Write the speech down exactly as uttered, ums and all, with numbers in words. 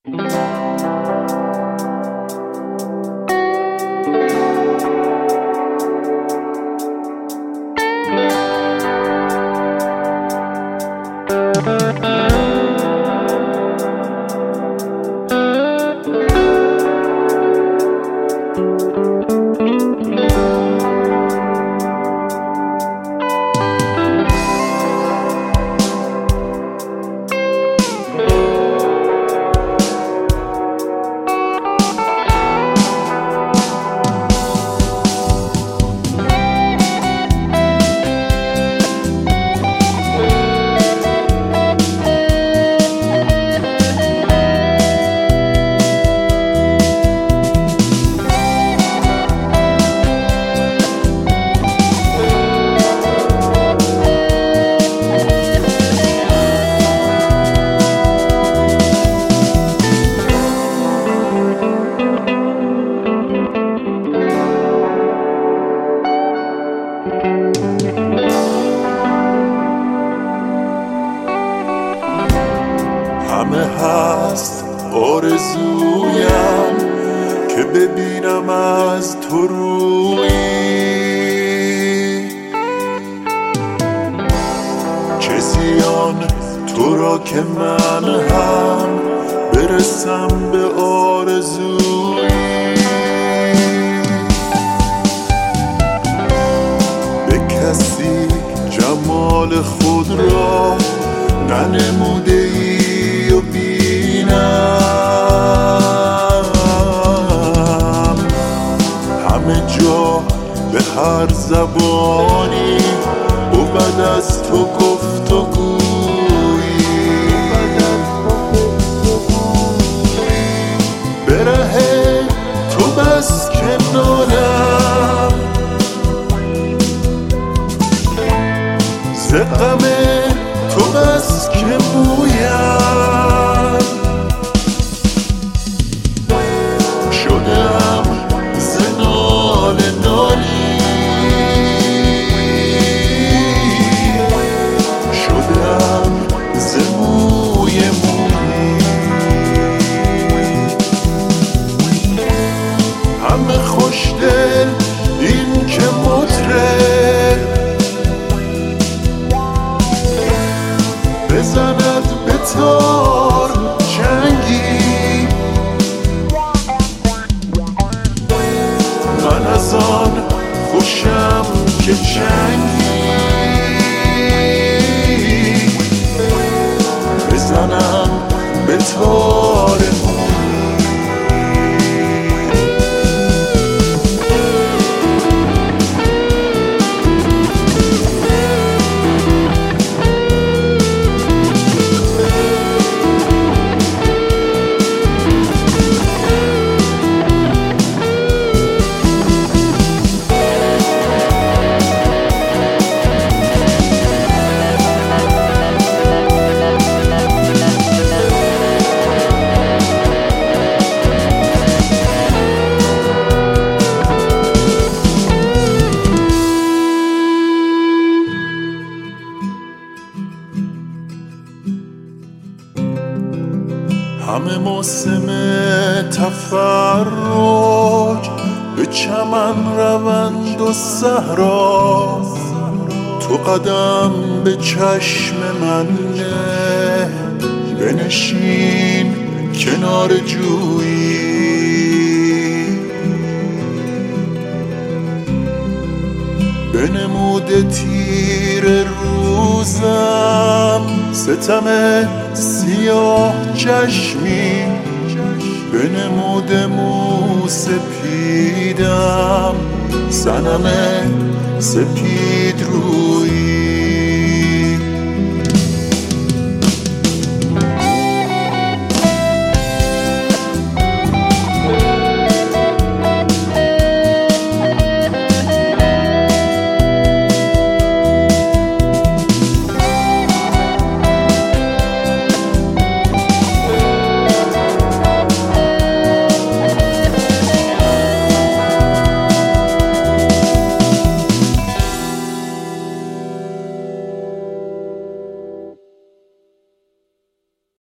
همه هست آرزویم که ببینم از تو روی، کسی آن تو را که من هم برسم به آرزوی. به کسی جمال خود را ننموده ای و بینم، همه جا به هر زبانی بود از تو گفت و گویی. به ره تو بس کنارم، ز غم تو بس که مویم شدم ز ناله نالی، شدم ز موی مویی. همه خوشدل این که مطرب بزند به تار چنگی، من از آن خوشم که چنگی بزنم به تار همه موسم تفرج به چمن روند و صحرا، تو قدم به چشم من نه، بنشین کنار جویی. بنموده تیر روزم ستم سیاه چشمی، بنموده مو سپیدم صنم سپید رویی.